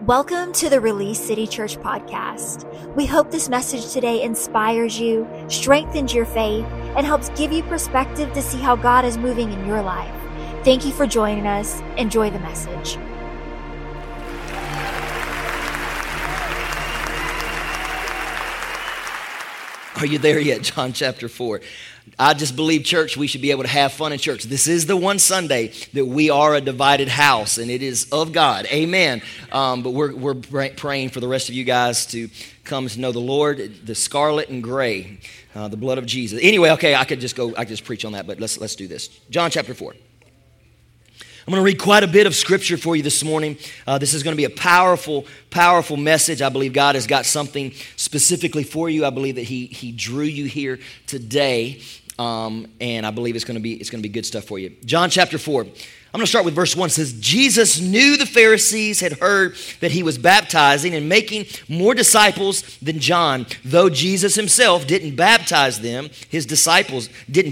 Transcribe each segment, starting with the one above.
Welcome to the Release City Church podcast. We hope this message today inspires you, strengthens your faith, and helps give you perspective to see how God is moving in your life. Thank you for joining us. Enjoy the message. Are you there yet? John chapter 4. I just believe, church, we should be able to have fun in church. This is the one Sunday that we are a divided house, and it is of God. Amen. But we're praying for the rest of you guys to come to know the Lord, the scarlet and gray, the blood of Jesus. Anyway, okay, I could just preach on that, but let's do this. John chapter 4. I'm going to read quite a bit of scripture for you this morning. This is going to be a powerful, powerful message. I believe God has got something specifically for you. I believe that He drew you here today, and I believe it's going to be good stuff for you. John chapter 4. I'm going to start with verse 1. It says, Jesus knew the Pharisees had heard that he was baptizing and making more disciples than John. Though Jesus himself didn't baptize them, his disciples did.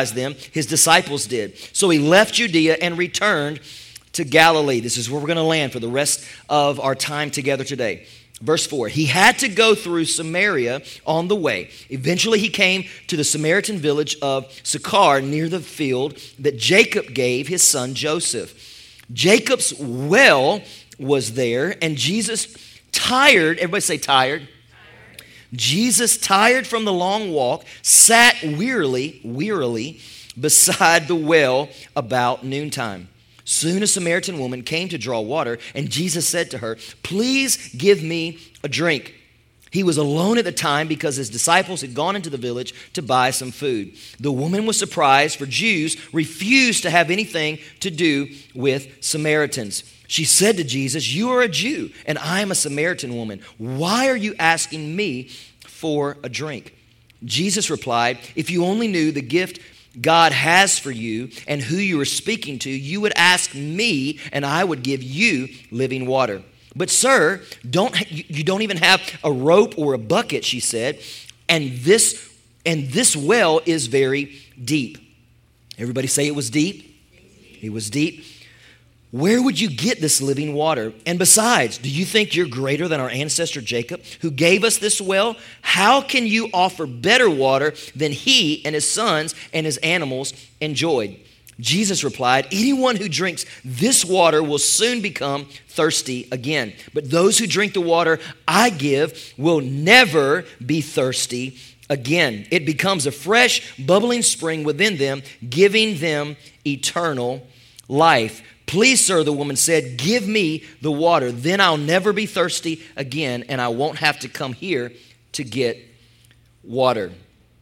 So he left Judea and returned to Galilee. This is where we're going to land for the rest of our time together today. Verse 4, he had to go through Samaria on the way. Eventually he came to the Samaritan village of Sychar near the field that Jacob gave his son Joseph. Jacob's well was there, and Jesus, tired, everybody say tired. Jesus, tired from the long walk, sat wearily beside the well about noontime. Soon a Samaritan woman came to draw water, and Jesus said to her, "Please give me a drink." He was alone at the time because his disciples had gone into the village to buy some food. The woman was surprised, for Jews refused to have anything to do with Samaritans. She said to Jesus, "You are a Jew, and I am a Samaritan woman. Why are you asking me for a drink?" Jesus replied, "If you only knew the gift God has for you and who you are speaking to, you would ask me and I would give you living water. But sir, you don't even have a rope or a bucket," she said, and this well is very deep. Everybody say it was deep. It was deep. Where would you get this living water? And besides, do you think you're greater than our ancestor Jacob, who gave us this well? How can you offer better water than he and his sons and his animals enjoyed? Jesus replied, "Anyone who drinks this water will soon become thirsty again. But those who drink the water I give will never be thirsty again. It becomes a fresh, bubbling spring within them, giving them eternal life." "Please, sir," the woman said, "give me the water. Then I'll never be thirsty again, and I won't have to come here to get water."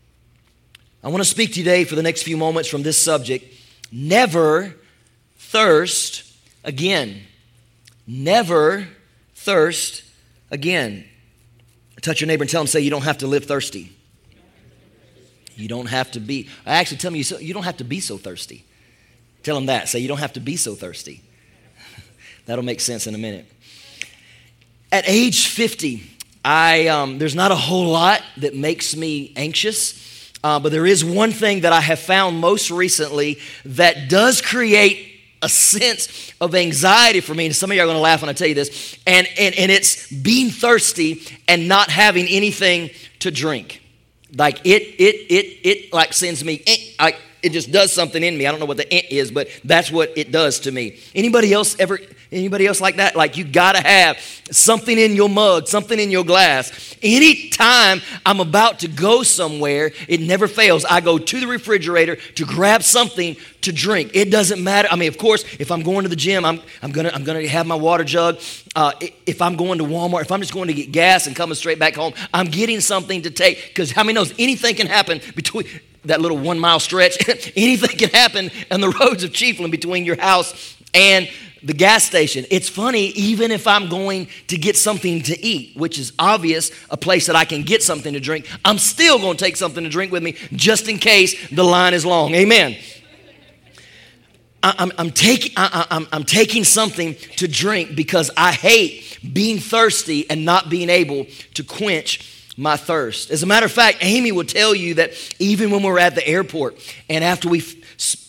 I want to speak to you today for the next few moments from this subject: never thirst again. Never thirst again. Touch your neighbor and tell him, say, you don't have to live thirsty. You don't have to be. I actually tell me, you don't have to be so thirsty. Tell them that. Say, you don't have to be so thirsty. That'll make sense in a minute. At age 50, there's not a whole lot that makes me anxious, but there is one thing that I have found most recently that does create a sense of anxiety for me. And some of you are going to laugh when I tell you this. And it's being thirsty and not having anything to drink. Like it like sends me, it just does something in me. I don't know what the is, but that's what it does to me. Anybody else like that? Like you gotta have something in your mug, something in your glass. Anytime I'm about to go somewhere, it never fails. I go to the refrigerator to grab something to drink. It doesn't matter. I mean, of course, if I'm going to the gym, I'm gonna have my water jug. If I'm going to Walmart, if I'm just going to get gas and coming straight back home, I'm getting something to take. Because how many knows anything can happen between that little 1 mile stretch? Anything can happen on the roads of Chiefland between your house and the gas station. It's funny, even if I'm going to get something to eat, which is obvious, a place that I can get something to drink, I'm still going to take something to drink with me just in case the line is long. Amen. I'm taking something to drink because I hate being thirsty and not being able to quench my thirst. As a matter of fact, Amy will tell you that even when we're at the airport and after we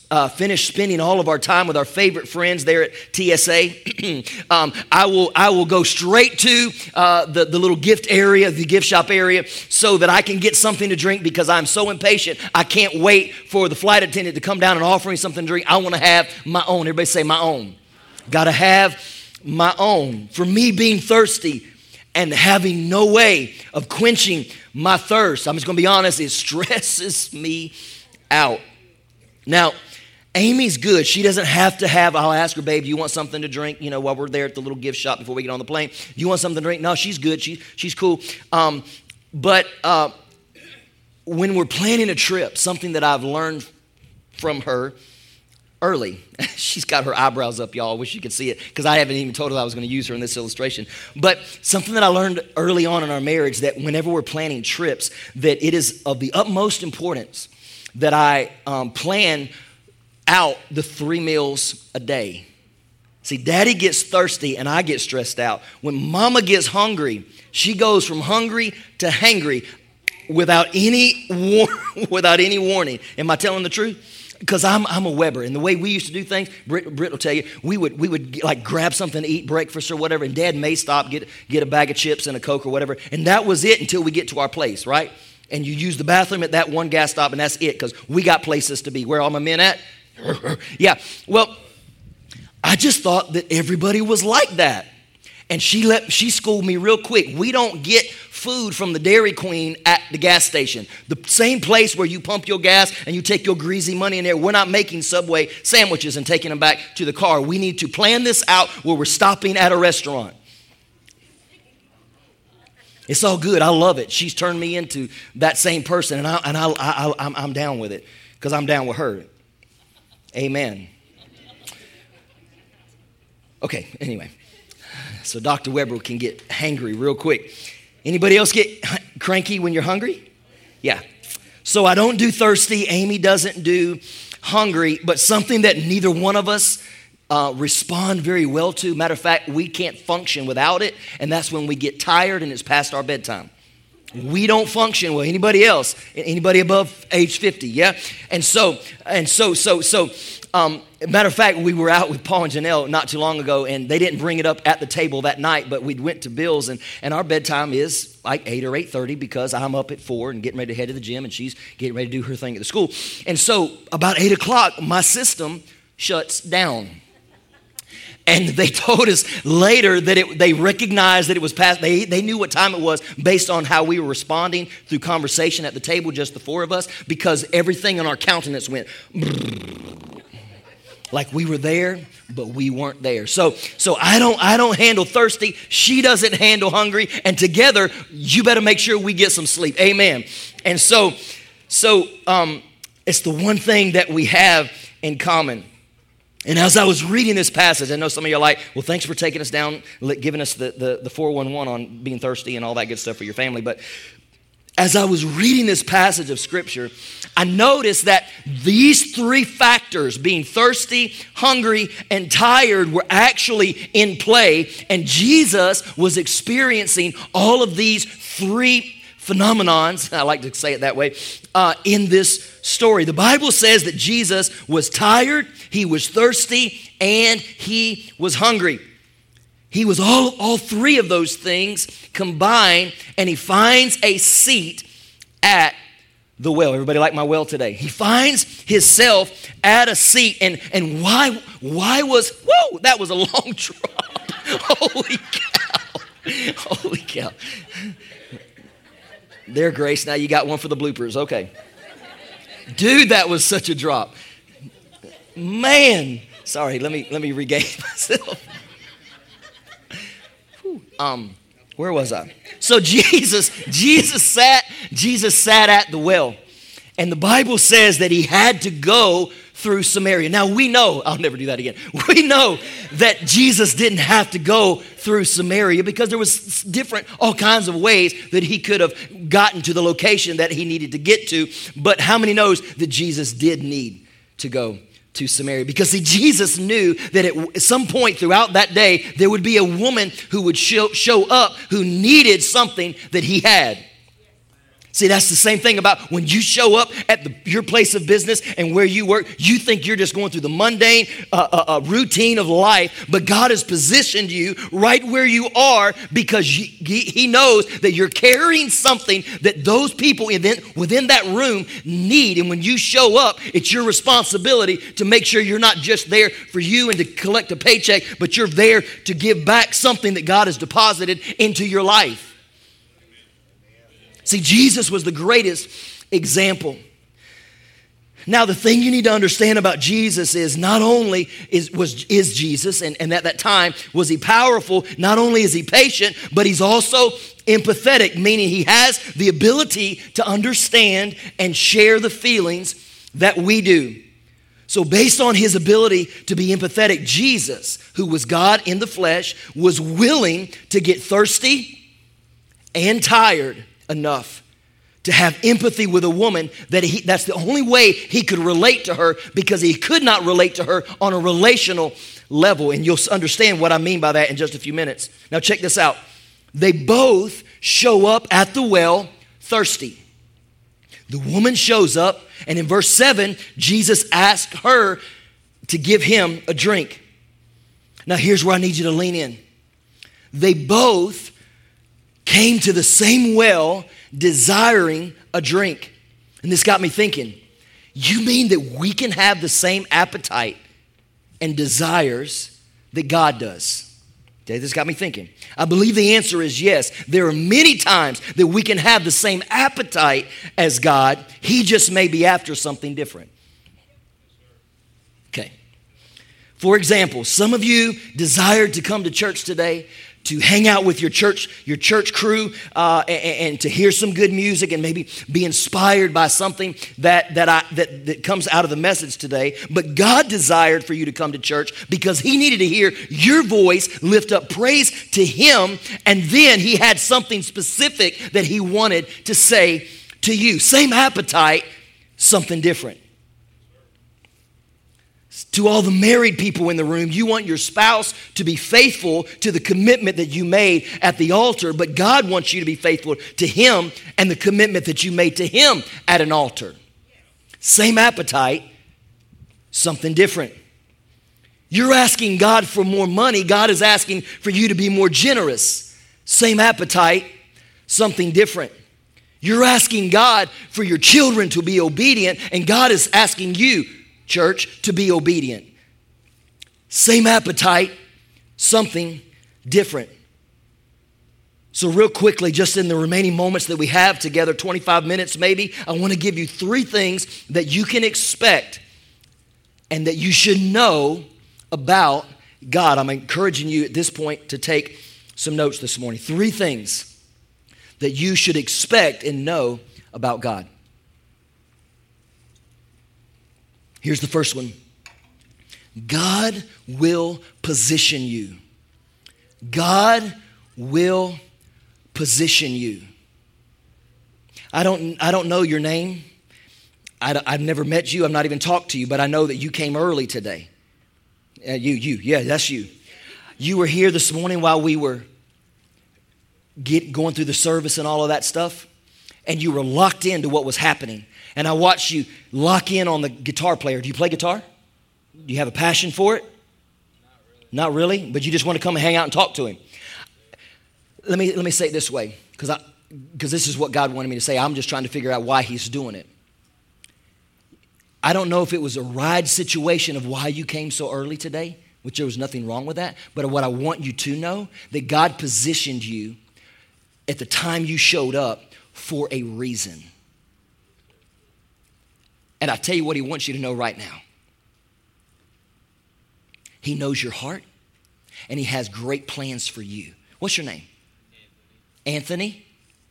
finish spending all of our time with our favorite friends there at TSA, I will go straight to the little gift area, the gift shop area, so that I can get something to drink because I'm so impatient. I can't wait for the flight attendant to come down and offer me something to drink. I want to have my own. Everybody say my own. Got to have my own. For me, being thirsty and having no way of quenching my thirst, I'm just going to be honest, it stresses me out. Now, Amy's good. She doesn't have to have, I'll ask her, babe, do you want something to drink? You know, while we're there at the little gift shop before we get on the plane. Do you want something to drink? No, she's good. She's cool. But when we're planning a trip, something that I've learned from her early, she's got her eyebrows up, y'all. I wish you could see it because I haven't even told her I was going to use her in this illustration. But something that I learned early on in our marriage, that whenever we're planning trips, that it is of the utmost importance that I plan out the 3 meals a day. See, daddy gets thirsty and I get stressed out. When mama gets hungry, she goes from hungry to hangry without any warning. Am I telling the truth? Because I'm a Weber, and the way we used to do things, Britt will tell you, we would like grab something to eat, breakfast or whatever, and Dad may stop, get a bag of chips and a Coke or whatever, and that was it until we get to our place, right? And you use the bathroom at that one gas stop, and that's it, because we got places to be. Where are all my men at? Yeah, well, I just thought that everybody was like that. And she schooled me real quick. We don't get food from the Dairy Queen at the gas station. The same place where you pump your gas and you take your greasy money in there. We're not making Subway sandwiches and taking them back to the car. We need to plan this out where we're stopping at a restaurant. It's all good. I love it. She's turned me into that same person, and I'm down with it because I'm down with her. Amen. Okay, anyway. So Dr. Weber can get hangry real quick. Anybody else get cranky when you're hungry? Yeah. So I don't do thirsty. Amy doesn't do hungry, but something that neither one of us respond very well to. Matter of fact, we can't function without it, and that's when we get tired and it's past our bedtime. We don't function well. Anybody else? Anybody above age 50? Yeah. And so, matter of fact, we were out with Paul and Janelle not too long ago, and they didn't bring it up at the table that night, but we went to Bill's, and our bedtime is like 8 or 8:30 because I'm up at 4 and getting ready to head to the gym, and she's getting ready to do her thing at the school. And so about 8 o'clock, my system shuts down. And they told us later that they recognized that it was past. They knew what time it was based on how we were responding through conversation at the table, just the 4 of us, because everything on our countenance went like we were there, but we weren't there. So I don't handle thirsty. She doesn't handle hungry. And together, you better make sure we get some sleep. Amen. And so it's the one thing that we have in common. And as I was reading this passage, I know some of you are like, well, thanks for taking us down, giving us the 411 on being thirsty and all that good stuff for your family. But as I was reading this passage of Scripture, I noticed that these 3 factors, being thirsty, hungry, and tired, were actually in play. And Jesus was experiencing all of these 3 phenomenons, I like to say it that way, in this story. The Bible says that Jesus was tired, he was thirsty, and he was hungry. He was all 3 of those things combined, and he finds a seat at the well. Everybody like my well today? He finds himself at a seat, and why was, whoa, that was a long drop. Holy cow. Holy cow. There, Grace, now you got one for the bloopers. Okay. Dude, that was such a drop. Man. Sorry, let me regain myself. Where was I? So Jesus sat at the well. And the Bible says that he had to go through Samaria. Now we know, I'll never do that again. We know that Jesus didn't have to go through Samaria because there was all kinds of ways that he could have gotten to the location that he needed to get to. But how many knows that Jesus did need to go to Samaria? Because see, Jesus knew that at some point throughout that day, there would be a woman who would show up who needed something that he had. See, that's the same thing about when you show up at your place of business and where you work, you think you're just going through the mundane routine of life, but God has positioned you right where you are because He knows that you're carrying something that those people within that room need. And when you show up, it's your responsibility to make sure you're not just there for you and to collect a paycheck, but you're there to give back something that God has deposited into your life. See, Jesus was the greatest example. Now, the thing you need to understand about Jesus is not only is Jesus, and at that time, was he powerful, not only is he patient, but he's also empathetic, meaning he has the ability to understand and share the feelings that we do. So based on his ability to be empathetic, Jesus, who was God in the flesh, was willing to get thirsty and tired enough to have empathy with a woman that's the only way he could relate to her, because he could not relate to her on a relational level. And you'll understand what I mean by that in just a few minutes. Now check this out. They both show up at the well thirsty. The woman shows up, and in verse 7, Jesus asked her to give him a drink. Now here's where I need you to lean in. They both came to the same well desiring a drink. And this got me thinking, you mean that we can have the same appetite and desires that God does? Okay, this got me thinking. I believe the answer is yes. There are many times that we can have the same appetite as God. He just may be after something different. Okay. For example, some of you desired to come to church today to hang out with your church crew, and to hear some good music and maybe be inspired by something that comes out of the message today. But God desired for you to come to church because he needed to hear your voice lift up praise to him, and then he had something specific that he wanted to say to you. Same appetite, something different. To all the married people in the room, you want your spouse to be faithful to the commitment that you made at the altar, but God wants you to be faithful to him and the commitment that you made to him at an altar. Same appetite, something different. You're asking God for more money. God is asking for you to be more generous. Same appetite, something different. You're asking God for your children to be obedient, and God is asking you, church, to be obedient. Same appetite, something different. So real quickly, just in the remaining moments that we have together, 25 minutes maybe, I want to give you 3 things that you can expect and that you should know about God. I'm encouraging you at this point to take some notes this morning. 3 things that you should expect and know about God. Here's the first one. God will position you. God will position you. I don't know your name. I've never met you. I've not even talked to you, but I know that you came early today. Yeah, that's you. You were here this morning while we were going through the service and all of that stuff, and you were locked into what was happening. And I watched you lock in on the guitar player. Do you play guitar? Do you have a passion for it? Not really, but you just want to come and hang out and talk to him. Let me say it this way, because this is what God wanted me to say. I'm just trying to figure out why he's doing it. I don't know if it was a ride situation of why you came so early today, which there was nothing wrong with that. But what I want you to know, that God positioned you at the time you showed up for a reason. And I tell you what he wants you to know right now. He knows your heart, and he has great plans for you. What's your name? Anthony?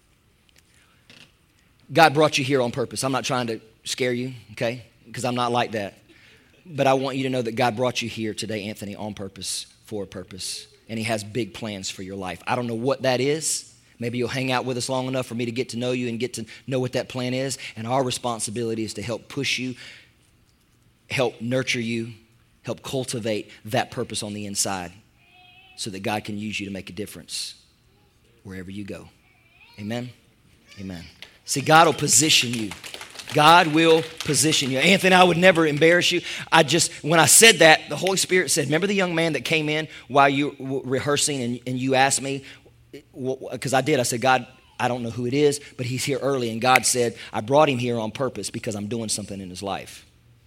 God brought you here on purpose. I'm not trying to scare you, okay? Because I'm not like that. But I want you to know that God brought you here today, Anthony, on purpose, for a purpose. And he has big plans for your life. I don't know what that is. Maybe you'll hang out with us long enough for me to get to know you and get to know what that plan is. And our responsibility is to help push you, help nurture you, help cultivate that purpose on the inside so that God can use you to make a difference wherever you go. Amen? Amen. See, God will position you. God will position you. Anthony, I would never embarrass you. When I said that, the Holy Spirit said, remember the young man that came in while you were rehearsing and you asked me? Because I did. I said, God, I don't know who it is, but he's here early. And God said, I brought him here on purpose because I'm doing something in his life.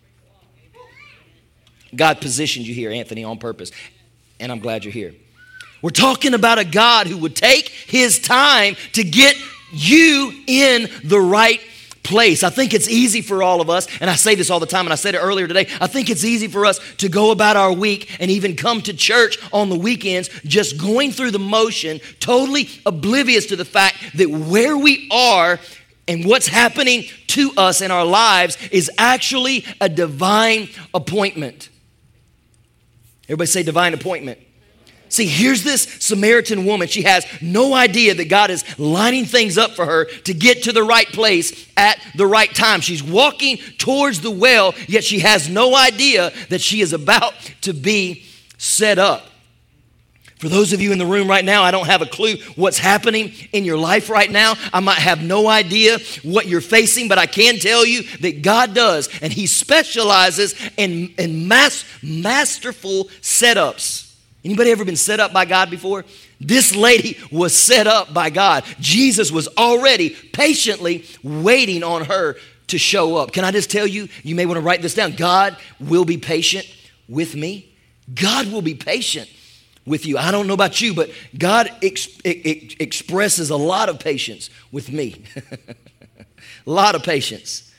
God positioned you here, Anthony, on purpose. And I'm glad you're here. We're talking about a God who would take his time to get you in the right place. I think it's easy for all of us, and I say this all the time, and I said it earlier today, I think it's easy for us to go about our week and even come to church on the weekends just going through the motion, totally oblivious to the fact that where we are and what's happening to us in our lives is actually a divine appointment. Everybody say divine appointment. See, here's this Samaritan woman. She has no idea that God is lining things up for her to get to the right place at the right time. She's walking towards the well, yet she has no idea that she is about to be set up. For those of you in the room right now, I don't have a clue what's happening in your life right now. I might have no idea what you're facing, but I can tell you that God does, and he specializes in masterful setups. Anybody ever been set up by God before? This lady was set up by God. Jesus was already patiently waiting on her to show up. Can I just tell you, you may want to write this down. God will be patient with me. God will be patient with you. I don't know about you, but God expresses a lot of patience with me. A lot of patience.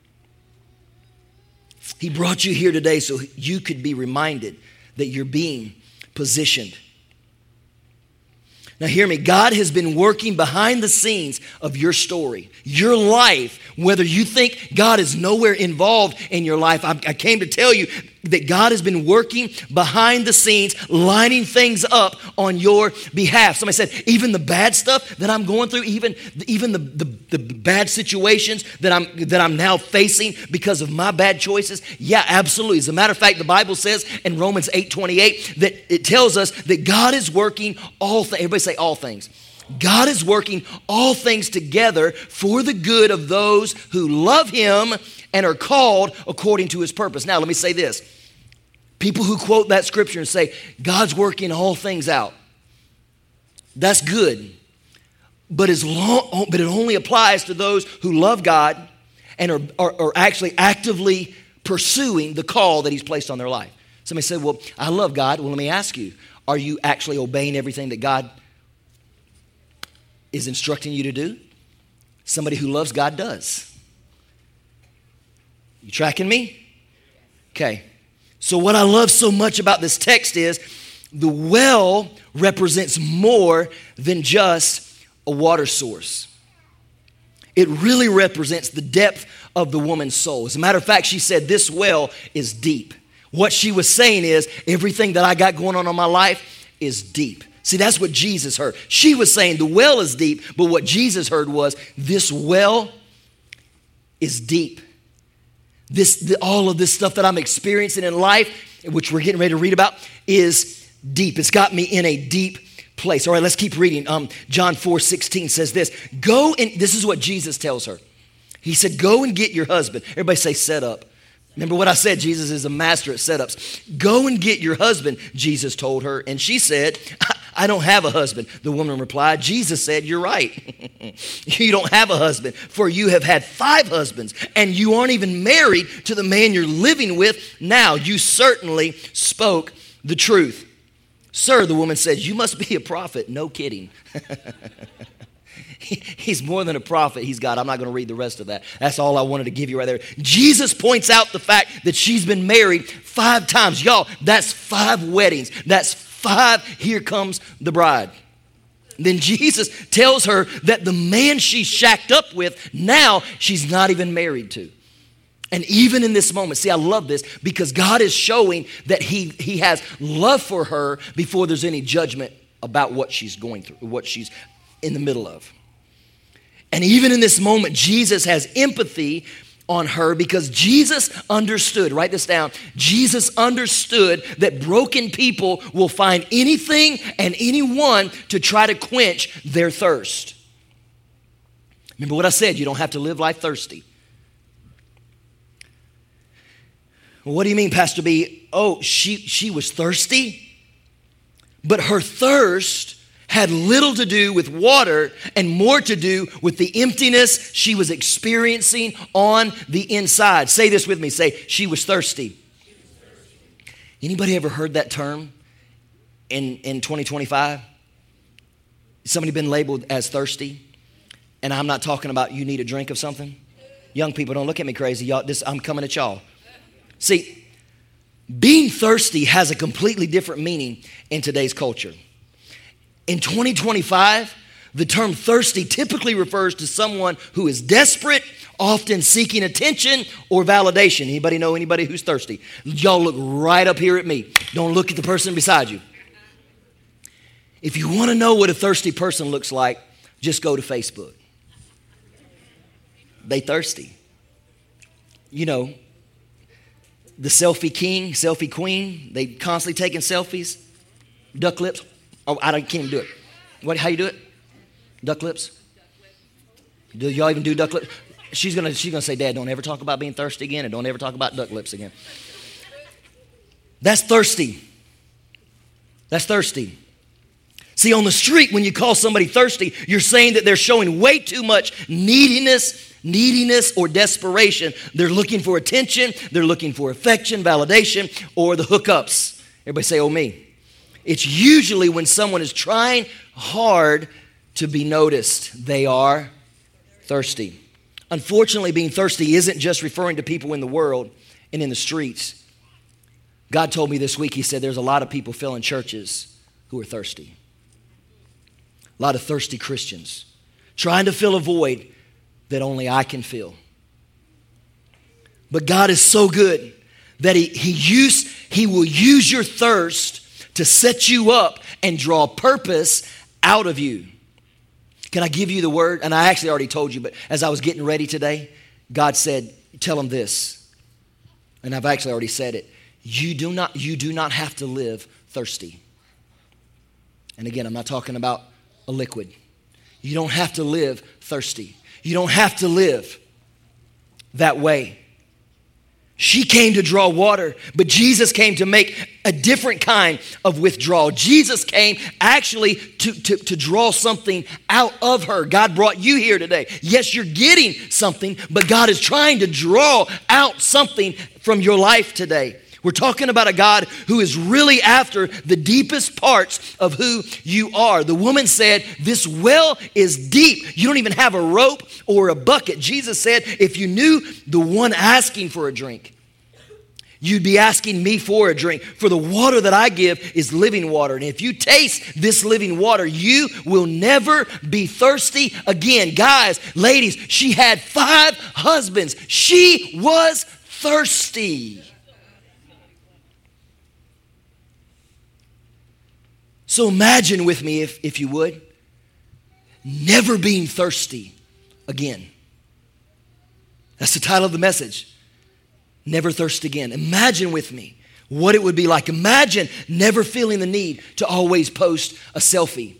He brought you here today so you could be reminded that you're being positioned. Now hear me, God has been working behind the scenes of your story, your life, whether you think God is nowhere involved in your life. I came to tell you that God has been working behind the scenes, lining things up on your behalf. Somebody said, even the bad stuff that I'm going through, even the bad situations that I'm now facing because of my bad choices. Yeah, absolutely. As a matter of fact, the Bible says in Romans 8:28 that it tells us that God is working all things. Everybody say all things. God is working all things together for the good of those who love him and are called according to his purpose. Now, let me say this. People who quote that scripture and say, God's working all things out. That's good. But it only applies to those who love God and are actually actively pursuing the call that he's placed on their life. Somebody said, well, I love God. Well, let me ask you, are you actually obeying everything that God is instructing you to do? Somebody who loves God does. You tracking me? Okay. So what I love so much about this text is the well represents more than just a water source. It really represents the depth of the woman's soul. As a matter of fact, she said this well is deep. What she was saying is everything that I got going on in my life is deep. See, that's what Jesus heard. She was saying the well is deep, but what Jesus heard was this well is deep. All of this stuff that I'm experiencing in life, which we're getting ready to read about, is deep. It's got me in a deep place. All right, let's keep reading. John 4:16 says this. Go and, this is what Jesus tells her. He said, go and get your husband. Everybody say set up. Remember what I said, Jesus is a master at setups. Go and get your husband, Jesus told her. And she said, I don't have a husband. The woman replied, Jesus said, you're right. You don't have a husband, for you have had 5 husbands, and you aren't even married to the man you're living with now. You certainly spoke the truth. Sir, the woman said, you must be a prophet. No kidding. He's more than a prophet. He's God. I'm not going to read the rest of that. That's all I wanted to give you right there. Jesus points out the fact that she's been married 5 times. Y'all, that's 5 weddings. That's 5, here comes the bride. Then Jesus tells her that the man she's shacked up with, now she's not even married to. And even in this moment, see, I love this because God is showing that he has love for her before there's any judgment about what she's going through, what she's in the middle of. And even in this moment, Jesus has empathy on her because Jesus understood, write this down, Jesus understood that broken people will find anything and anyone to try to quench their thirst. Remember what I said, you don't have to live life thirsty. Well, what do you mean, Pastor B? Oh, she was thirsty, but her thirst had little to do with water and more to do with the emptiness she was experiencing on the inside. Say this with me. Say, she was thirsty. Anybody ever heard that term in 2025? Somebody been labeled as thirsty? And I'm not talking about you need a drink of something. Young people, don't look at me crazy. Y'all, I'm coming at y'all. See, being thirsty has a completely different meaning in today's culture. In 2025, the term thirsty typically refers to someone who is desperate, often seeking attention or validation. Anybody know anybody who's thirsty? Y'all look right up here at me. Don't look at the person beside you. If you want to know what a thirsty person looks like, just go to Facebook. They thirsty. You know, the selfie king, selfie queen, they constantly taking selfies. Duck lips. Oh, can't even do it. How you do it? Duck lips? Do y'all even do duck lips? She's gonna say, Dad, don't ever talk about being thirsty again, and don't ever talk about duck lips again. That's thirsty. That's thirsty. See, on the street, when you call somebody thirsty, you're saying that they're showing way too much neediness or desperation. They're looking for attention, they're looking for affection, validation, or the hookups. Everybody say, oh me. It's usually when someone is trying hard to be noticed, they are thirsty. Unfortunately, being thirsty isn't just referring to people in the world and in the streets. God told me this week, he said there's a lot of people filling churches who are thirsty. A lot of thirsty Christians trying to fill a void that only I can fill. But God is so good that he will use your thirst to set you up and draw purpose out of you. Can I give you the word? And I actually already told you, but as I was getting ready today, God said, tell them this. And I've actually already said it. You do not have to live thirsty. And again, I'm not talking about a liquid. You don't have to live thirsty. You don't have to live that way. She came to draw water, but Jesus came to make a different kind of withdrawal. Jesus came actually to draw something out of her. God brought you here today. Yes, you're getting something, but God is trying to draw out something from your life today. We're talking about a God who is really after the deepest parts of who you are. The woman said, this well is deep. You don't even have a rope or a bucket. Jesus said, if you knew the one asking for a drink, you'd be asking me for a drink. For the water that I give is living water. And if you taste this living water, you will never be thirsty again. Guys, ladies, she had 5 husbands. She was thirsty. So imagine with me, if you would, never being thirsty again. That's the title of the message. Never thirst again. Imagine with me what it would be like. Imagine never feeling the need to always post a selfie.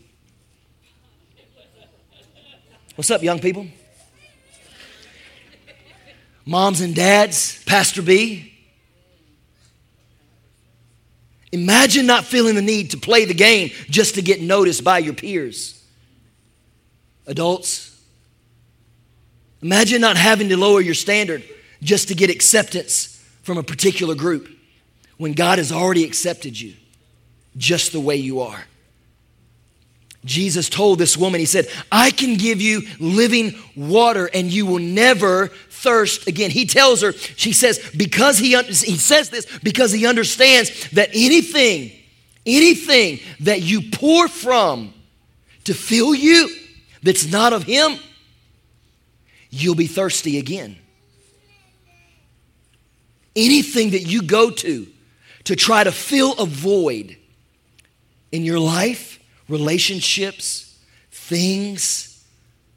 What's up, young people? Moms and dads, Pastor B. Imagine not feeling the need to play the game just to get noticed by your peers. Adults, imagine not having to lower your standard just to get acceptance from a particular group when God has already accepted you just the way you are. Jesus told this woman, he said, I can give you living water and you will never thirst again. He tells her, she says, he says this because he understands that anything that you pour from to fill you that's not of him, you'll be thirsty again. Anything that you go to try to fill a void in your life, relationships, things,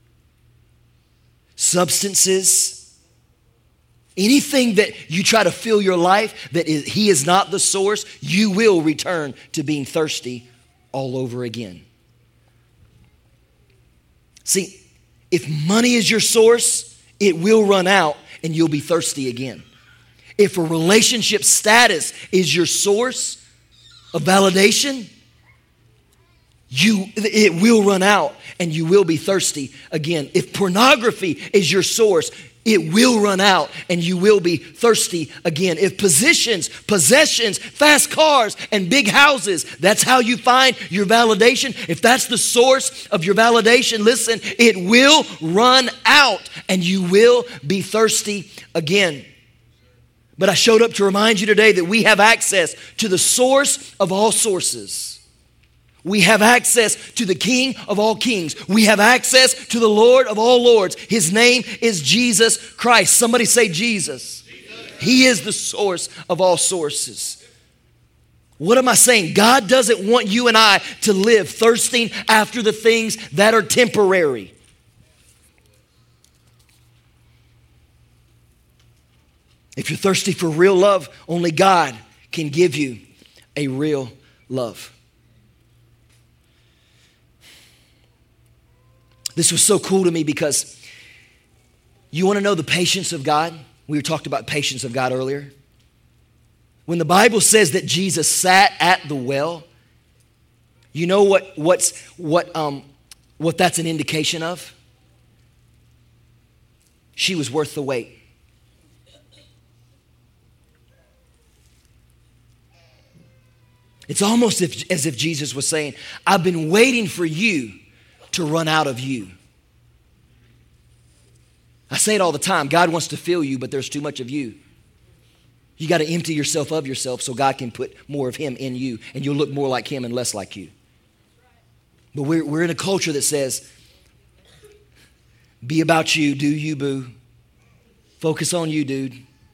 substances, anything that you try to fill your life that he is not the source, you will return to being thirsty all over again. See, If money is your source, it will run out and you'll be thirsty again. If a relationship status is your source of validation, it will run out and you will be thirsty again. If pornography is your source, it will run out and you will be thirsty again. If possessions, fast cars, and big houses, that's how you find your validation. If that's the source of your validation, listen, it will run out and you will be thirsty again. But I showed up to remind you today that we have access to the source of all sources. We have access to the King of all kings. We have access to the Lord of all lords. His name is Jesus Christ. Somebody say Jesus. He is the source of all sources. What am I saying? God doesn't want you and I to live thirsting after the things that are temporary. If you're thirsty for real love, only God can give you a real love. This was so cool to me because you want to know the patience of God? We talked about patience of God earlier. When the Bible says that Jesus sat at the well, you know what that's an indication of? She was worth the wait. It's almost as if Jesus was saying, I've been waiting for you to run out of you. I say it all the time. God wants to fill you, but there's too much of you. You got to empty yourself of yourself so God can put more of him in you and you'll look more like him and less like you. But we're in a culture that says, be about you, do you, boo. Focus on you, dude.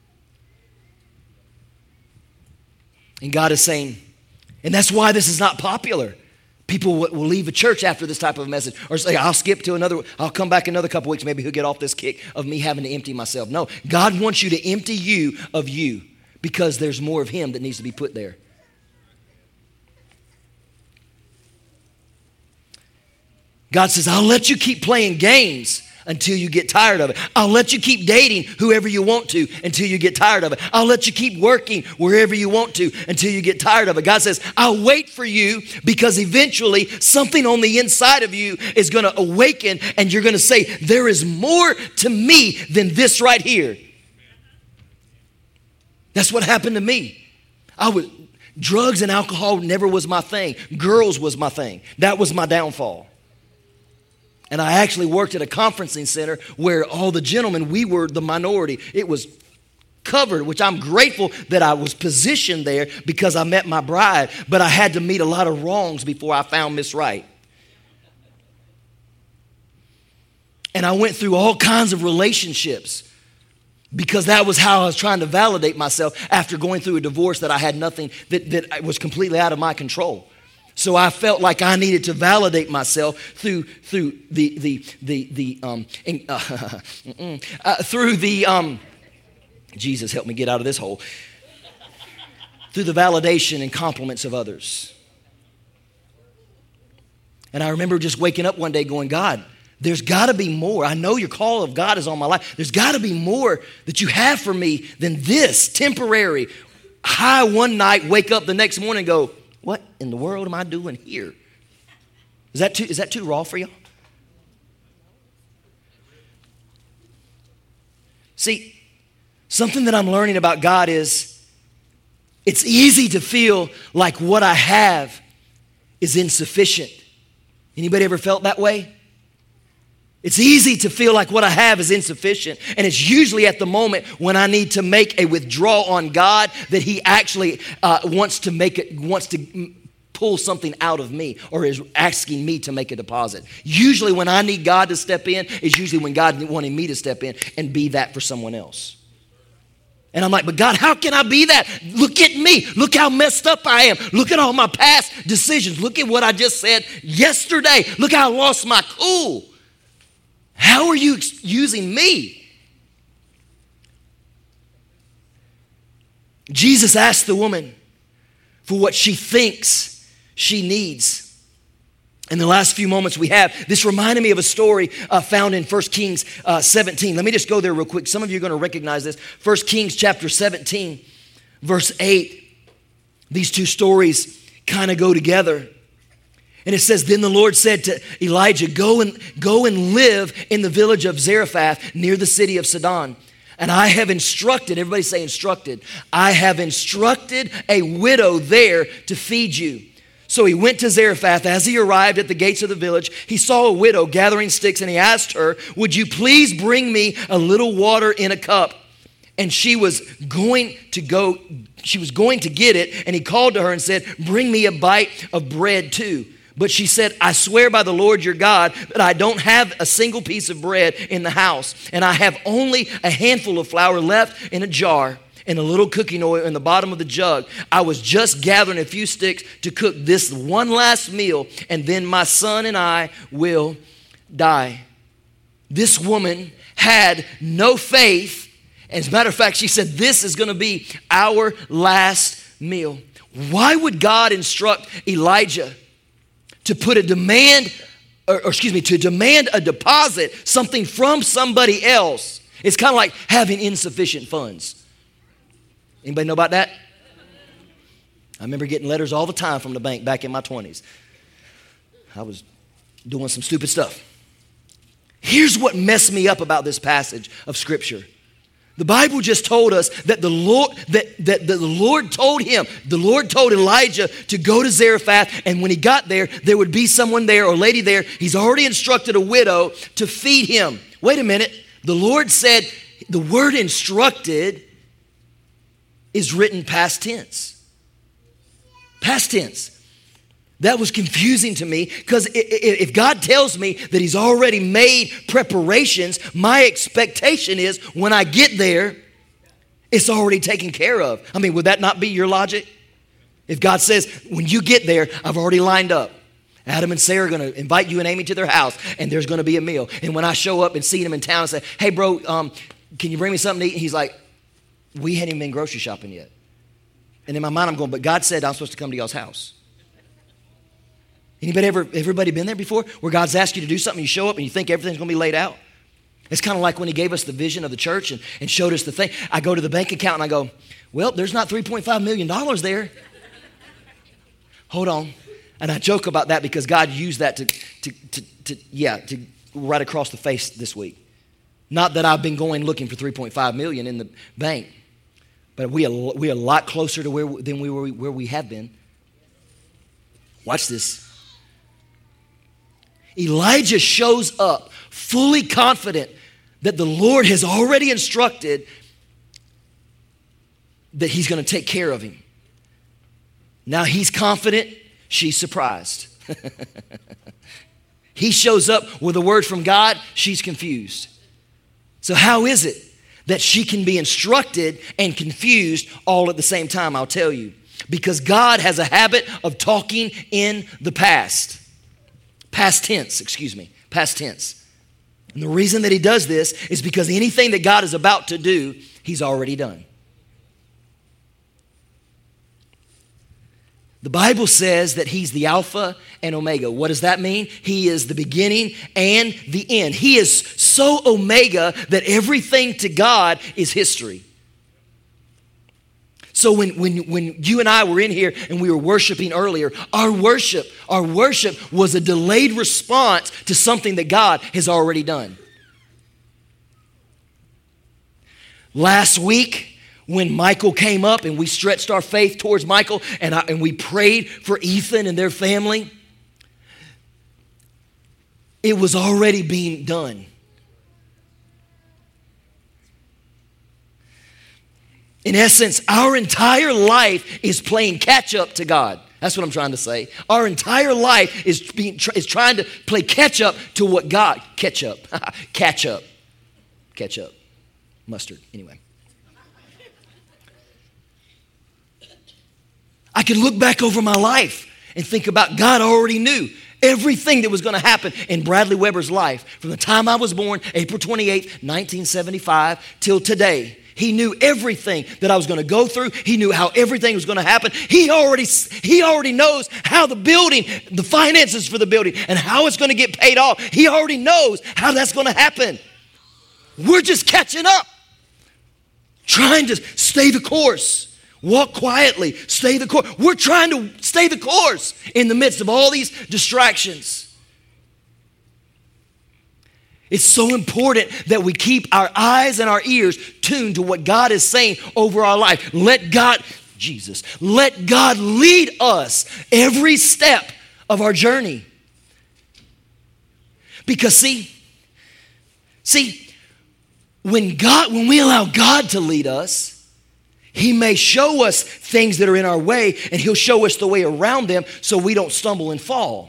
And God is saying, and that's why this is not popular. People will leave a church after this type of message or say, I'll come back another couple weeks. Maybe he'll get off this kick of me having to empty myself. No, God wants you to empty you of you because there's more of him that needs to be put there. God says, I'll let you keep playing games until you get tired of it. I'll let you keep dating whoever you want to until you get tired of it. I'll let you keep working wherever you want to until you get tired of it. God says, I'll wait for you because eventually something on the inside of you is going to awaken and you're going to say, there is more to me than this right here. That's what happened to me. Drugs and alcohol never was my thing. Girls was my thing. That was my downfall. And I actually worked at a conferencing center where all the gentlemen, we were the minority. It was covered, which I'm grateful that I was positioned there because I met my bride. But I had to meet a lot of wrongs before I found Miss Right. And I went through all kinds of relationships because that was how I was trying to validate myself after going through a divorce that I had nothing, that was completely out of my control. So I felt like I needed to validate myself through Jesus help me get out of this hole. Through the validation and compliments of others. And I remember just waking up one day going, God, there's got to be more. I know your call of God is on my life. There's got to be more that you have for me than this temporary high one night, wake up the next morning and go, what in the world am I doing here? Is that too raw for y'all? See, something that I'm learning about God is it's easy to feel like what I have is insufficient. Anybody ever felt that way? It's easy to feel like what I have is insufficient. And it's usually at the moment when I need to make a withdrawal on God that he actually wants to pull something out of me or is asking me to make a deposit. Usually when I need God to step in is usually when God wanted me to step in and be that for someone else. And I'm like, but God, how can I be that? Look at me. Look how messed up I am. Look at all my past decisions. Look at what I just said yesterday. Look how I lost my cool. How are you using me? Jesus asked the woman for what she thinks she needs. In the last few moments we have, this reminded me of a story found in 1 Kings 17. Let me just go there real quick. Some of you are going to recognize this. 1 Kings chapter 17, verse 8. These two stories kind of go together. And it says, then the Lord said to Elijah, go and live in the village of Zarephath near the city of Sidon. And I have instructed, everybody say instructed, I have instructed a widow there to feed you. So he went to Zarephath. As he arrived at the gates of the village, he saw a widow gathering sticks, and he asked her, would you please bring me a little water in a cup? And she was going to get it, and he called to her and said, bring me a bite of bread too. But she said, I swear by the Lord your God that I don't have a single piece of bread in the house, and I have only a handful of flour left in a jar and a little cooking oil in the bottom of the jug. I was just gathering a few sticks to cook this one last meal, and then my son and I will die. This woman had no faith. As a matter of fact, she said, this is going to be our last meal. Why would God instruct Elijah to put a demand, to demand a deposit, something from somebody else? It's kind of like having insufficient funds. Anybody know about that? I remember getting letters all the time from the bank back in my 20s. I was doing some stupid stuff. Here's what messed me up about this passage of Scripture. The Bible just told us that the Lord told Elijah to go to Zarephath, and when he got there, there would be someone there or lady there. He's already instructed a widow to feed him. Wait a minute. The Lord said the word instructed is written past tense. Past tense. That was confusing to me, because if God tells me that he's already made preparations, my expectation is when I get there, it's already taken care of. I mean, would that not be your logic? If God says, when you get there, I've already lined up. Adam and Sarah are going to invite you and Amy to their house, and there's going to be a meal. And when I show up and see them in town and say, hey, bro, can you bring me something to eat? And he's like, we hadn't even been grocery shopping yet. And in my mind, I'm going, but God said I'm supposed to come to y'all's house. Everybody been there before? Where God's asked you to do something, you show up and you think everything's going to be laid out? It's kind of like when he gave us the vision of the church and showed us the thing. I go to the bank account and I go, well, there's not $3.5 million there. Hold on. And I joke about that because God used that to right across the face this week. Not that I've been going looking for $3.5 million in the bank, but we are a lot closer to where we have been. Watch this. Elijah shows up fully confident that the Lord has already instructed that he's going to take care of him. Now he's confident, she's surprised. He shows up with a word from God, she's confused. So how is it that she can be instructed and confused all at the same time? I'll tell you. Because God has a habit of talking in the past. Past tense. And the reason that he does this is because anything that God is about to do, he's already done. The Bible says that he's the Alpha and Omega. What does that mean? He is the beginning and the end. He is so Omega that everything to God is history. So when you and I were in here and we were worshiping earlier, our worship was a delayed response to something that God has already done. Last week, when Michael came up and we stretched our faith towards Michael and we prayed for Ethan and their family, it was already being done. In essence, our entire life is playing catch up to God. That's what I'm trying to say. Our entire life is trying to play catch up to what God, catch up, mustard, anyway. I can look back over my life and think about God already knew everything that was going to happen in Bradley Weber's life from the time I was born, April 28th, 1975, till today. He knew everything that I was going to go through. He knew how everything was going to happen. He already knows how the building, the finances for the building, and how it's going to get paid off. He already knows how that's going to happen. We're just catching up, trying to stay the course. Walk quietly, stay the course. We're trying to stay the course in the midst of all these distractions. It's so important that we keep our eyes and our ears tuned to what God is saying over our life. Let God lead us every step of our journey. Because see, when we allow God to lead us, He may show us things that are in our way, and He'll show us the way around them so we don't stumble and fall.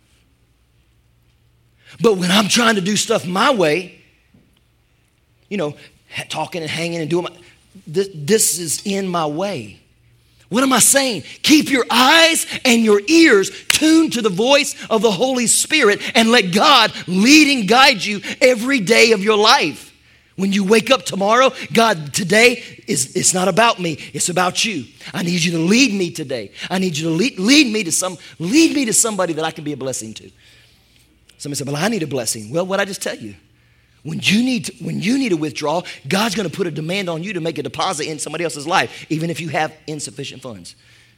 But when I'm trying to do stuff my way, talking and hanging and doing this is in my way. What am I saying? Keep your eyes and your ears tuned to the voice of the Holy Spirit and let God lead and guide you every day of your life. When you wake up tomorrow, God, today it's not about me, it's about you. I need you to lead me today. I need you to lead me to somebody that I can be a blessing to. Somebody said, well, I need a blessing. Well, what'd I just tell you? When you need to withdraw, God's going to put a demand on you to make a deposit in somebody else's life, even if you have insufficient funds.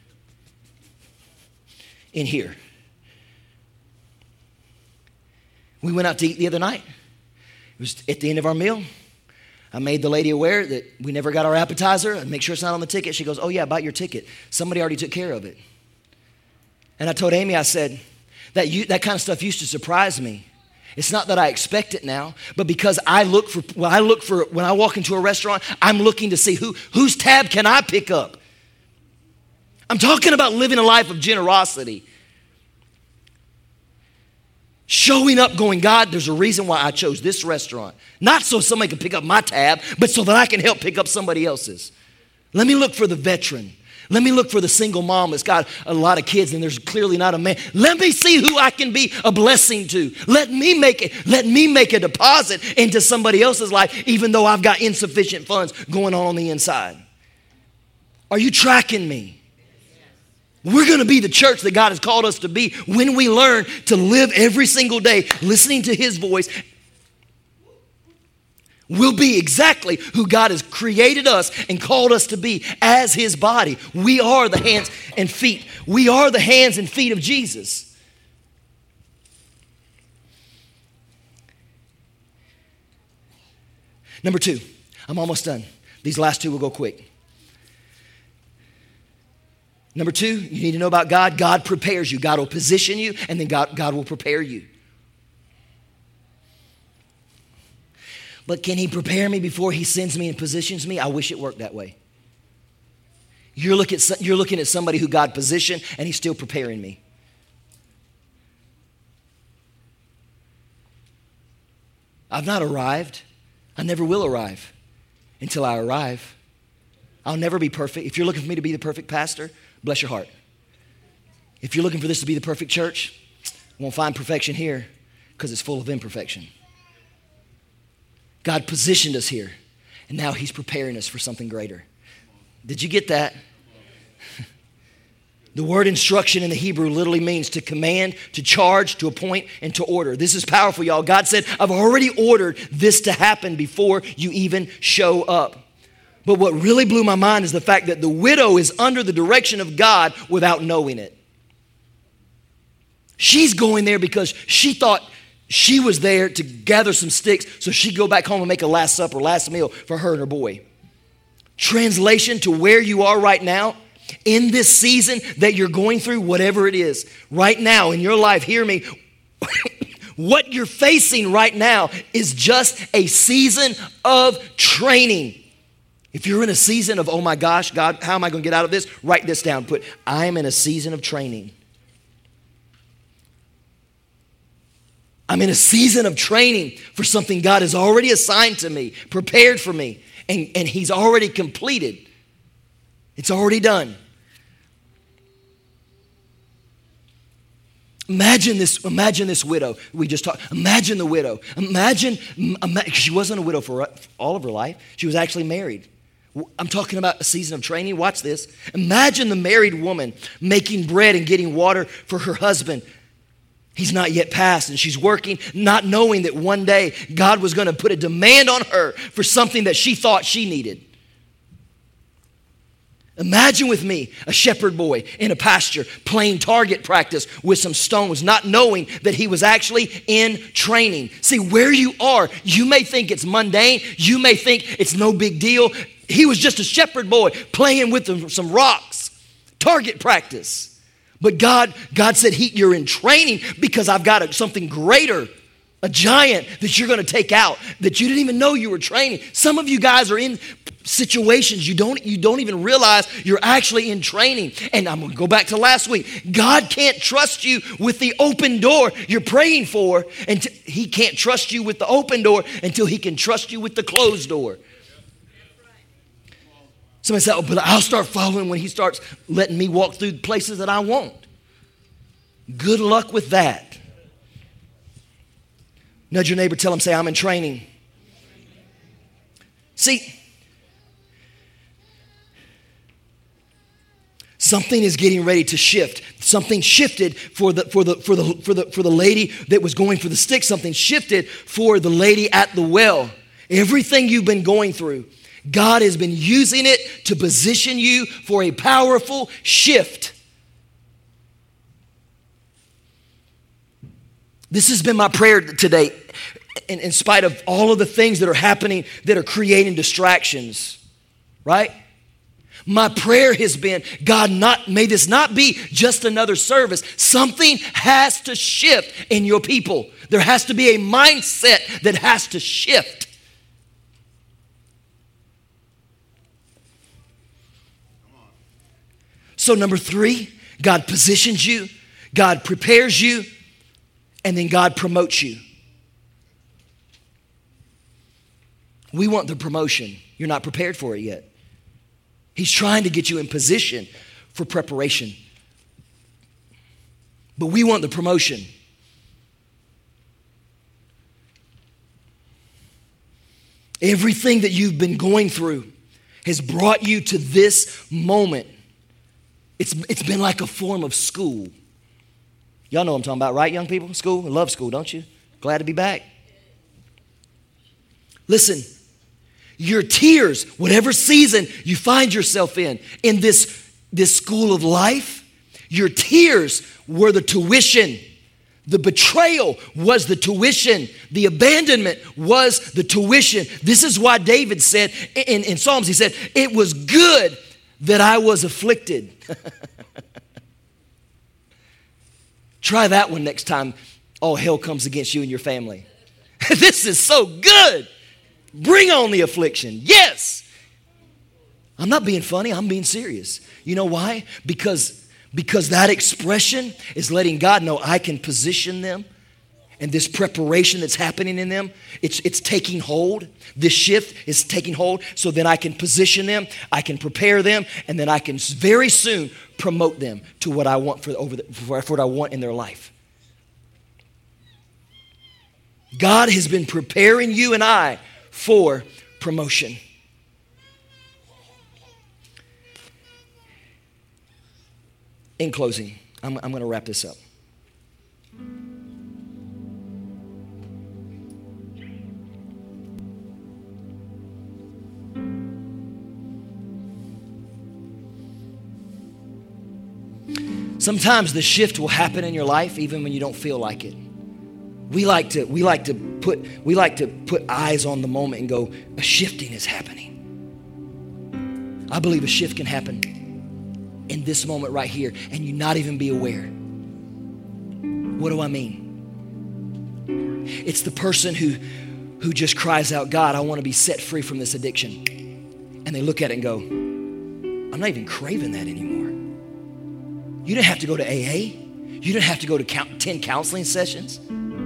In here. We went out to eat the other night. It was at the end of our meal. I made the lady aware that we never got our appetizer. I make sure it's not on the ticket. She goes, oh yeah, about your ticket. Somebody already took care of it. And I told Amy, I said, that kind of stuff used to surprise me. It's not that I expect it now, but because when I walk into a restaurant, I'm looking to see whose tab can I pick up. I'm talking about living a life of generosity. Showing up going, God, there's a reason why I chose this restaurant. Not so somebody can pick up my tab, but so that I can help pick up somebody else's. Let me look for the veteran. Let me look for the single mom that's got a lot of kids and there's clearly not a man. Let me see who I can be a blessing to. Let me make a deposit into somebody else's life, even though I've got insufficient funds going on the inside. Are you tracking me? We're going to be the church that God has called us to be when we learn to live every single day listening to His voice. We'll be exactly who God has created us and called us to be as His body. We are the hands and feet. We are the hands and feet of Jesus. Number 2, I'm almost done. These last 2 will go quick. Number 2, you need to know about God. God prepares you. God will position you, and then God will prepare you. But can He prepare me before He sends me and positions me? I wish it worked that way. You're looking at somebody who God positioned, and He's still preparing me. I've not arrived. I never will arrive until I arrive. I'll never be perfect. If you're looking for me to be the perfect pastor, bless your heart. If you're looking for this to be the perfect church, you won't find perfection here because it's full of imperfection. God positioned us here, and now He's preparing us for something greater. Did you get that? The word instruction in the Hebrew literally means to command, to charge, to appoint, and to order. This is powerful, y'all. God said, I've already ordered this to happen before you even show up. But what really blew my mind is the fact that the widow is under the direction of God without knowing it. She's going there because she thought she was there to gather some sticks so she'd go back home and make a last supper, last meal for her and her boy. Translation to where you are right now, in this season that you're going through, whatever it is, right now in your life, hear me, what you're facing right now is just a season of training. If you're in a season of, oh my gosh, God, how am I going to get out of this? Write this down. Put, I'm in a season of training. I'm in a season of training for something God has already assigned to me, prepared for me, and He's already completed. It's already done. Imagine this widow we just talked. Imagine the widow. Imagine she wasn't a widow for all of her life. She was actually married. I'm talking about a season of training. Watch this. Imagine the married woman making bread and getting water for her husband. He's not yet passed, and she's working, not knowing that one day God was going to put a demand on her for something that she thought she needed. Imagine with me a shepherd boy in a pasture playing target practice with some stones, not knowing that he was actually in training. See, where you are, you may think it's mundane. You may think it's no big deal. He was just a shepherd boy playing with some rocks. Target practice. But God said, you're in training because I've got something greater, a giant that you're going to take out that you didn't even know you were training. Some of you guys are in situations you don't even realize you're actually in training. And I'm going to go back to last week. God can't trust you with the open door you're praying for, and he can't trust you with the open door until he can trust you with the closed door. Somebody said, oh, but I'll start following when he starts letting me walk through places that I won't. Good luck with that. Nudge your neighbor, tell him, say, I'm in training. See, something is getting ready to shift. Something shifted for the lady that was going for the stick. Something shifted for the lady at the well. Everything you've been going through, God has been using it to position you for a powerful shift. This has been my prayer today, in spite of all of the things that are happening that are creating distractions, right? My prayer has been, God, may this not be just another service. Something has to shift in your people. There has to be a mindset that has to shift. So number 3, God positions you, God prepares you, and then God promotes you. We want the promotion. You're not prepared for it yet. He's trying to get you in position for preparation. But we want the promotion. Everything that you've been going through has brought you to this moment. It's been like a form of school. Y'all know what I'm talking about, right, young people? School? I love school, don't you? Glad to be back. Listen, your tears, whatever season you find yourself in this school of life, your tears were the tuition. The betrayal was the tuition. The abandonment was the tuition. This is why David said in Psalms, he said, it was good that I was afflicted. Try that one next time all hell comes against you and your family. This is so good. Bring on the affliction. Yes. I'm not being funny. I'm being serious. You know why? Because that expression is letting God know I can position them. And this preparation that's happening in them, it's taking hold. This shift is taking hold so then I can position them, I can prepare them, and then I can very soon promote them to what I want for what I want in their life. God has been preparing you and I for promotion. In closing, I'm going to wrap this up. Sometimes the shift will happen in your life even when you don't feel like it. We like to put eyes on the moment and go, a shifting is happening. I believe a shift can happen in this moment right here and you not even be aware. What do I mean? It's the person who just cries out, God, I want to be set free from this addiction. And they look at it and go, I'm not even craving that anymore. You didn't have to go to AA. You didn't have to go to 10 counseling sessions.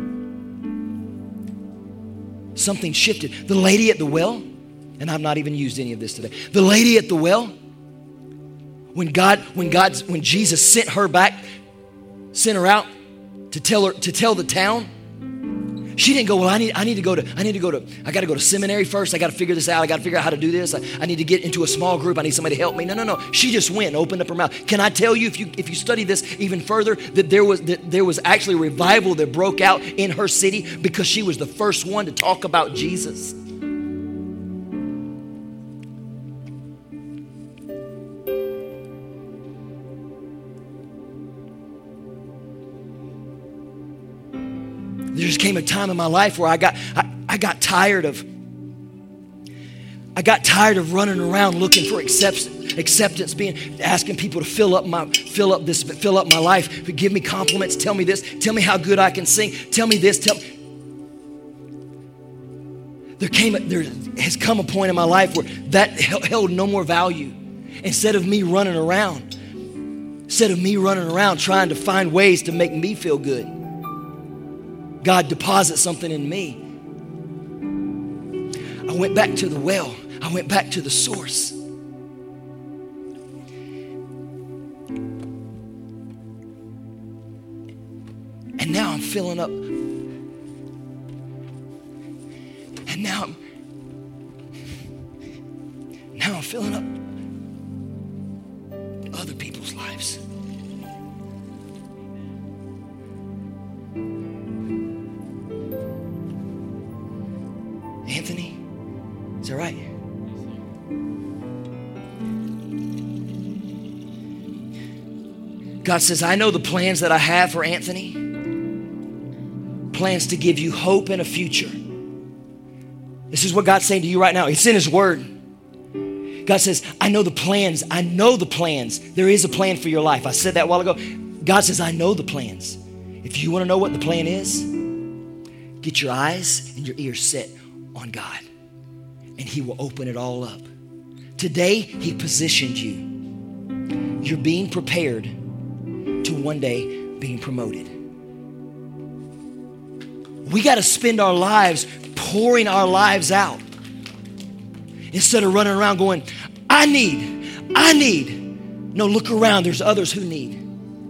Something shifted. The lady at the well, and I've not even used any of this today. The lady at the well, when Jesus sent her out to tell the town, She didn't go, well, I got to go to seminary first. I got to figure this out. I got to figure out how to do this. I need to get into a small group. I need somebody to help me. No. She just went and opened up her mouth. Can I tell you, if you study this even further, that there was actually a revival that broke out in her city because she was the first one to talk about Jesus. There just came a time in my life where I got tired of running around looking for acceptance, asking people to fill up my life, give me compliments, tell me this, tell me how good I can sing, tell me this, There has come a point in my life where that held no more value. Instead of me running around trying to find ways to make me feel good, God deposits something in me. I went back to the well. I went back to the source. And now I'm filling up. And now I'm filling up other people's lives. Anthony, is that right? God says, I know the plans that I have for Anthony. Plans to give you hope and a future. This is what God's saying to you right now. It's in His Word. God says, I know the plans. I know the plans. There is a plan for your life. I said that a while ago. God says, I know the plans. If you want to know what the plan is, get your eyes and your ears set on God, and He will open it all up. Today, He positioned you. You're being prepared to one day being promoted. We got to spend our lives pouring our lives out instead of running around going, I need. No, look around. There's others who need.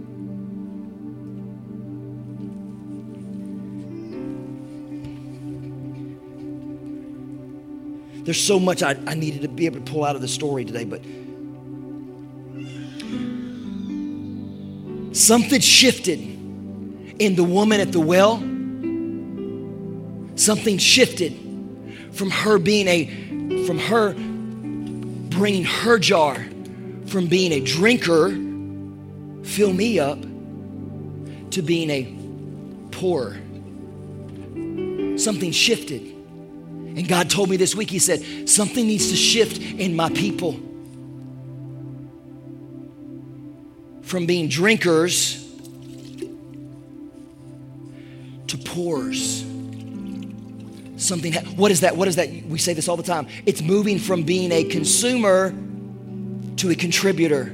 There's so much I needed to be able to pull out of the story today, but something shifted in the woman at the well. Something shifted from her bringing her jar, from being a drinker, fill me up, to being a pourer. Something shifted. And God told me this week, He said, something needs to shift in my people. From being drinkers to pourers. What is that? We say this all the time. It's moving from being a consumer to a contributor.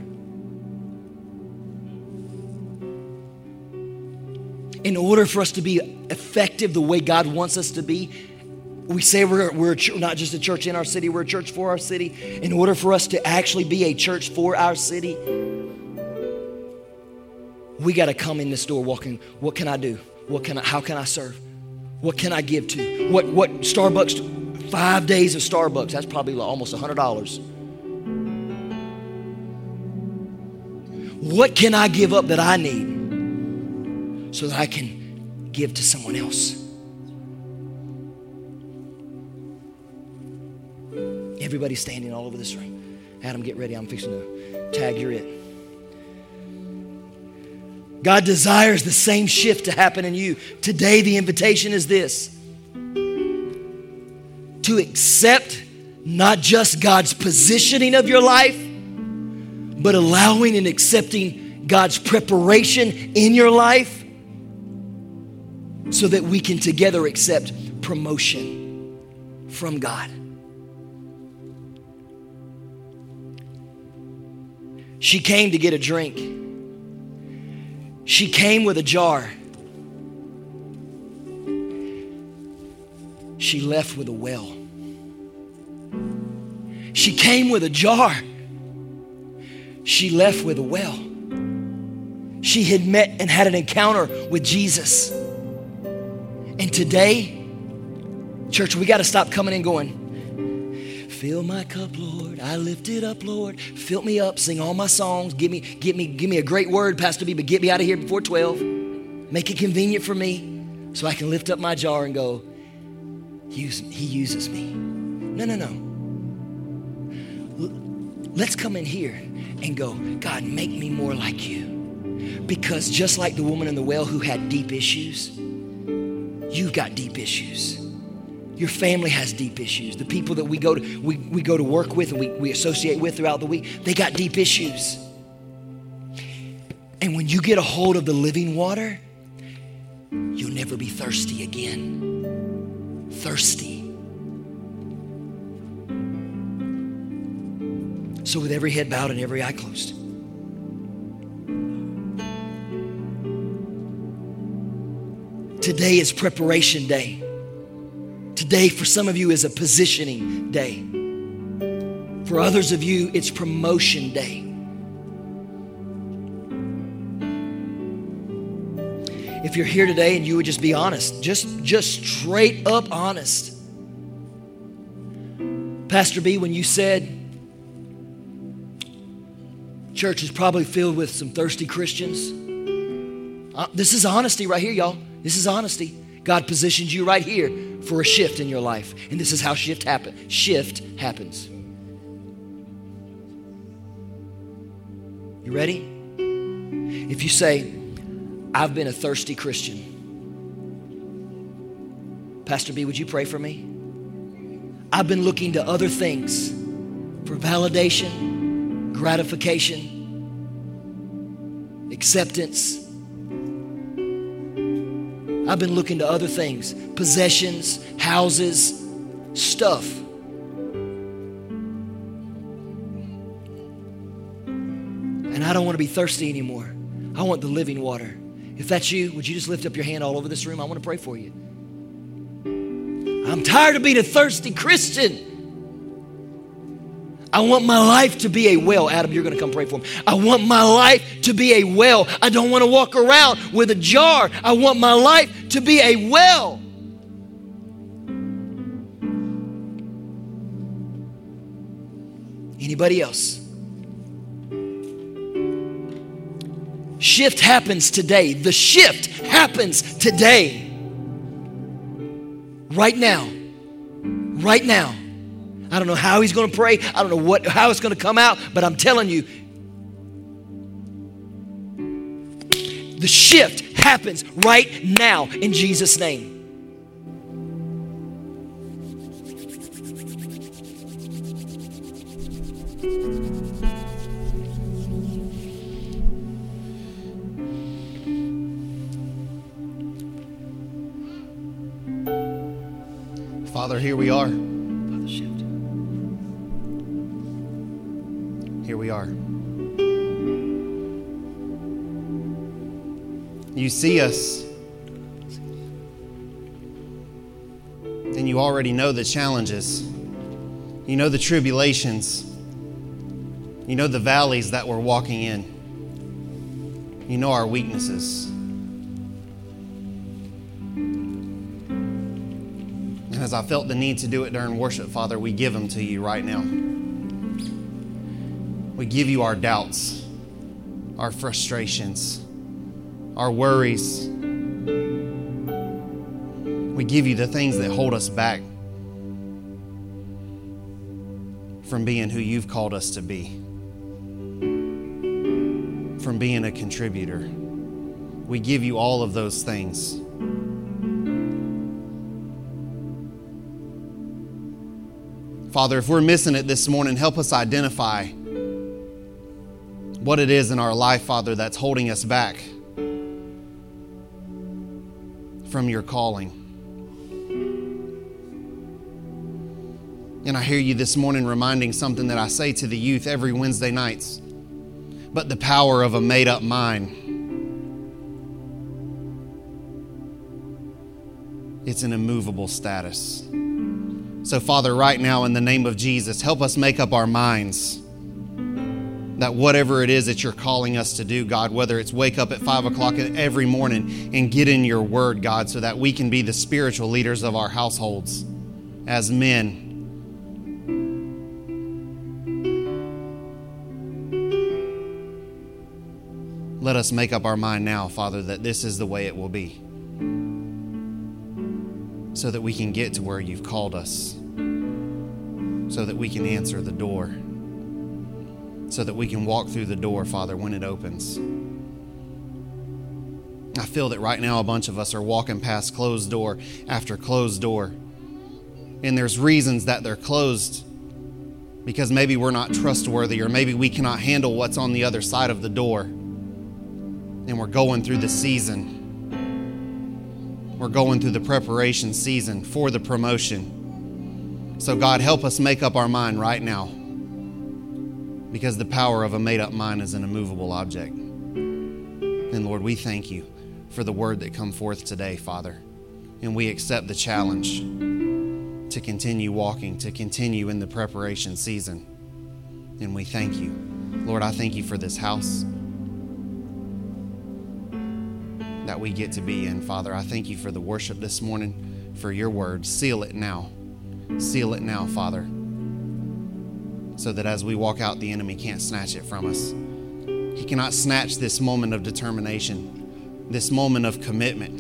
In order for us to be effective the way God wants us to be, we say we're not just a church in our city, we're a church for our city. In order for us to actually be a church for our city, we got to come in this door walking, what can I do? How can I serve? What can I give to? What Starbucks, 5 days of Starbucks, that's probably almost $100. What can I give up that I need so that I can give to someone else? Everybody's standing all over this room. Adam, get ready. I'm fixing to tag you're it. God desires the same shift to happen in you. Today, the invitation is this: to accept not just God's positioning of your life, but allowing and accepting God's preparation in your life so that we can together accept promotion from God. She came to get a drink. She came with a jar. She left with a well. She came with a jar. She left with a well. She had met and had an encounter with Jesus. And today, church, we got to stop coming and going, fill my cup, Lord. I lift it up, Lord. Fill me up. Sing all my songs. Give me a great word, Pastor B, but get me out of here before 12. Make it convenient for me so I can lift up my jar and go, he uses me. No. Let's come in here and go, God, make me more like you. Because just like the woman in the well who had deep issues, you've got deep issues. Your family has deep issues. The people that we go to work with and we associate with throughout the week, they got deep issues. And when you get a hold of the living water, you'll never be thirsty again. Thirsty. So with every head bowed and every eye closed, today is preparation day. Today, for some of you, is a positioning day. For others of you, it's promotion day. If you're here today and you would just be honest, just straight up honest. Pastor B, when you said church is probably filled with some thirsty Christians, this is honesty right here, y'all. This is honesty. God positions you right here for a shift in your life. And this is how shift happens. Shift happens. You ready? If you say, I've been a thirsty Christian, Pastor B, would you pray for me? I've been looking to other things for validation, gratification, acceptance. I've been looking to other things, possessions, houses, stuff. And I don't want to be thirsty anymore. I want the living water. If that's you, would you just lift up your hand all over this room? I want to pray for you. I'm tired of being a thirsty Christian. I want my life to be a well. Adam, you're going to come pray for him. I want my life to be a well. I don't want to walk around with a jar. I want my life to be a well. Anybody else? Shift happens today. The shift happens today. Right now. Right now. I don't know how he's going to pray. I don't know how it's going to come out, but I'm telling you, the shift happens right now in Jesus' name. Father, here we are. Here we are. You see us, and you already know the challenges. You know the tribulations. You know the valleys that we're walking in. You know our weaknesses. And as I felt the need to do it during worship, Father, we give them to you right now. We give you our doubts, our frustrations, our worries. We give you the things that hold us back from being who you've called us to be, from being a contributor. We give you all of those things. Father, if we're missing it this morning, help us identify what it is in our life, Father, that's holding us back from your calling. And I hear you this morning reminding something that I say to the youth every Wednesday nights. But the power of a made-up mind. It's an immovable status. So, Father, right now, in the name of Jesus, help us make up our minds that whatever it is that you're calling us to do, God, whether it's wake up at 5 o'clock every morning and get in your word, God, so that we can be the spiritual leaders of our households as men. Let us make up our mind now, Father, that this is the way it will be, so that we can get to where you've called us, so that we can answer the door, so that we can walk through the door, Father, when it opens. I feel that right now a bunch of us are walking past closed door after closed door, and there's reasons that they're closed because maybe we're not trustworthy, or maybe we cannot handle what's on the other side of the door. And we're going through the season. We're going through the preparation season for the promotion. So God, help us make up our mind right now, because the power of a made-up mind is an immovable object. And Lord, we thank you for the word that come forth today, Father. And we accept the challenge to continue walking, to continue in the preparation season. And we thank you. Lord, I thank you for this house that we get to be in, Father. I thank you for the worship this morning, for your word. Seal it now. Seal it now, Father, so that as we walk out, the enemy can't snatch it from us. He cannot snatch this moment of determination, this moment of commitment,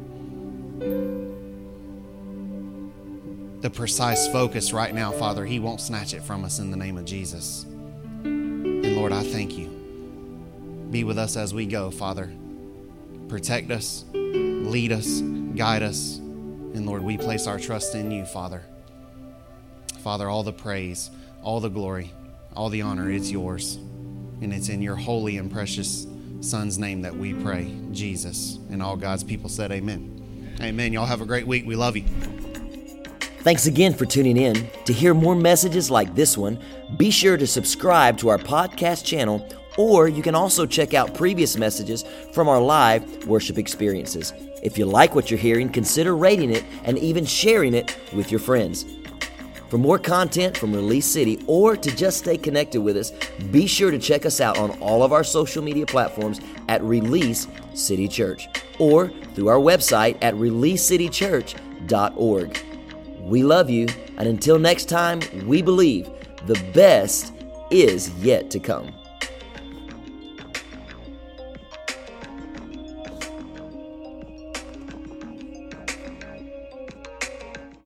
the precise focus right now, Father. He won't snatch it from us in the name of Jesus. And Lord, I thank you. Be with us as we go, Father. Protect us, lead us, guide us. And Lord, we place our trust in you, Father. Father, all the praise, all the glory, all the honor, it's yours. And it's in your holy and precious Son's name that we pray, Jesus. And all God's people said amen. Amen. Y'all have a great week. We love you. Thanks again for tuning in. To hear more messages like this one, be sure to subscribe to our podcast channel, or you can also check out previous messages from our live worship experiences. If you like what you're hearing, consider rating it and even sharing it with your friends. For more content from Release City, or to just stay connected with us, be sure to check us out on all of our social media platforms at Release City Church, or through our website at releasecitychurch.org. We love you, and until next time, we believe the best is yet to come.